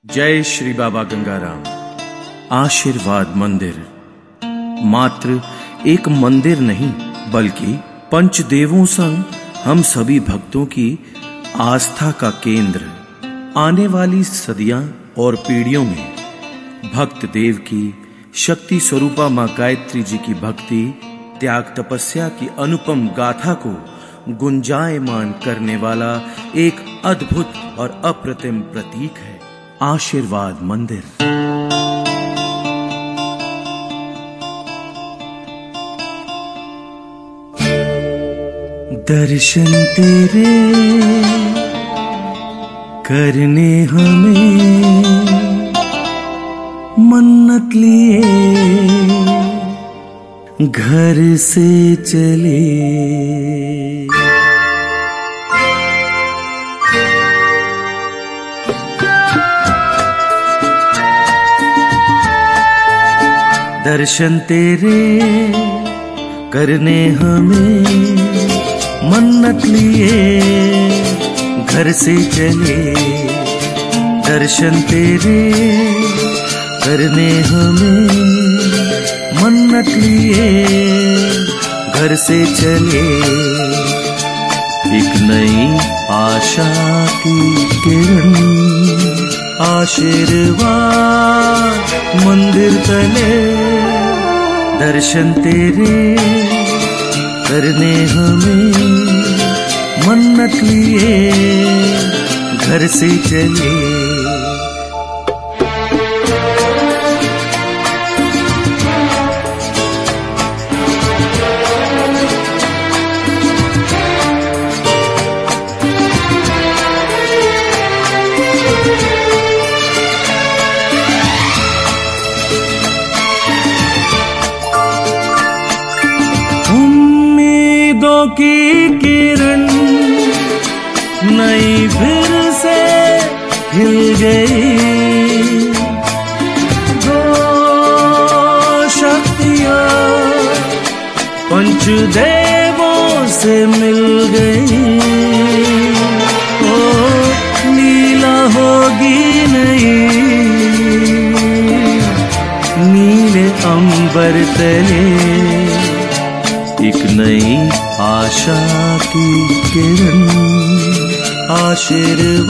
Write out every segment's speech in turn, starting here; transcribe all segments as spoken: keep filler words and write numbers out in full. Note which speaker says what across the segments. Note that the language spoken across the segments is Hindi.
Speaker 1: जय श्री बाबा गंगाराम। आशीर्वाद मंदिर मात्र एक मंदिर नहीं बल्कि पंचदेवों संग हम सभी भक्तों की आस्था का केंद्र। आने वाली सदियां और पीढ़ियों में भक्त देव की शक्ति स्वरूपा मां गायत्री जी की भक्ति त्याग तपस्या की अनुपम गाथा को गुंजायमान करने वाला एक अद्भुत और अप्रतिम प्रतीक है आशीर्वाद मंदिर। दर्शन तेरे करने हमें मन्नत लिए घर से चले। दर्शन तेरे करने हमें मन्नत लिए घर से चले। दर्शन तेरे करने हमें मन्नत लिए घर से चले। एक नई आशा की किरण आशीर्वाद मंदिर तले। दर्शन तेरे करने हमें मन्नत लिए घर से चले। उम्मीदों की किरण नई फिर से खिल गई। दो शक्तियां पंचदेवों से मिल गई। ओ लीला होगी नई नीले अंबर तले। एक नई आशा की किरण आशीर्वाद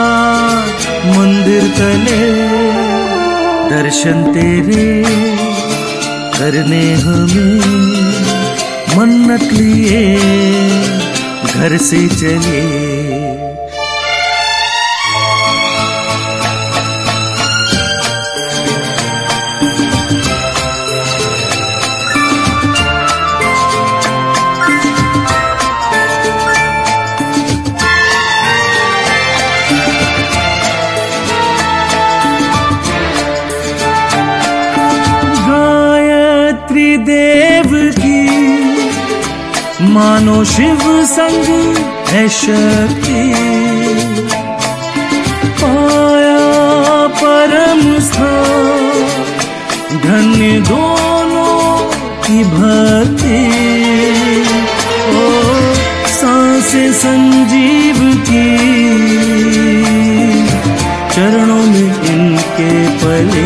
Speaker 1: मंदिर तले। दर्शन तेरे करने हमें मन्नत लिए घर से चले। देव की मानो शिव संग है शक्ति। पाया परम स्थान धन्य दोनों की भक्ति। ओ सांसें संजीव की चरणों में इनके पले।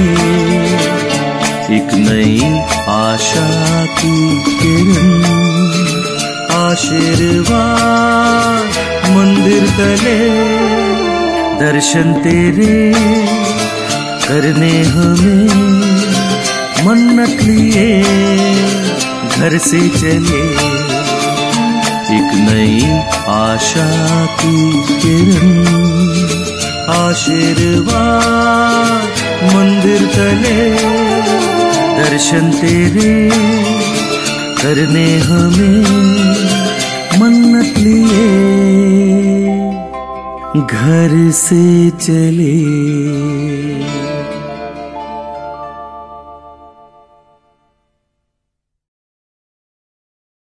Speaker 1: एक नई आशा की किरण आशीर्वाद मंदिर तले। दर्शन तेरे करने हमें मन्नत लिए घर से चले। एक नई आशा की किरण आशीर्वाद मंदिर तले। दर्शन तेरे करने हमें मन्नत लिए घर से चले।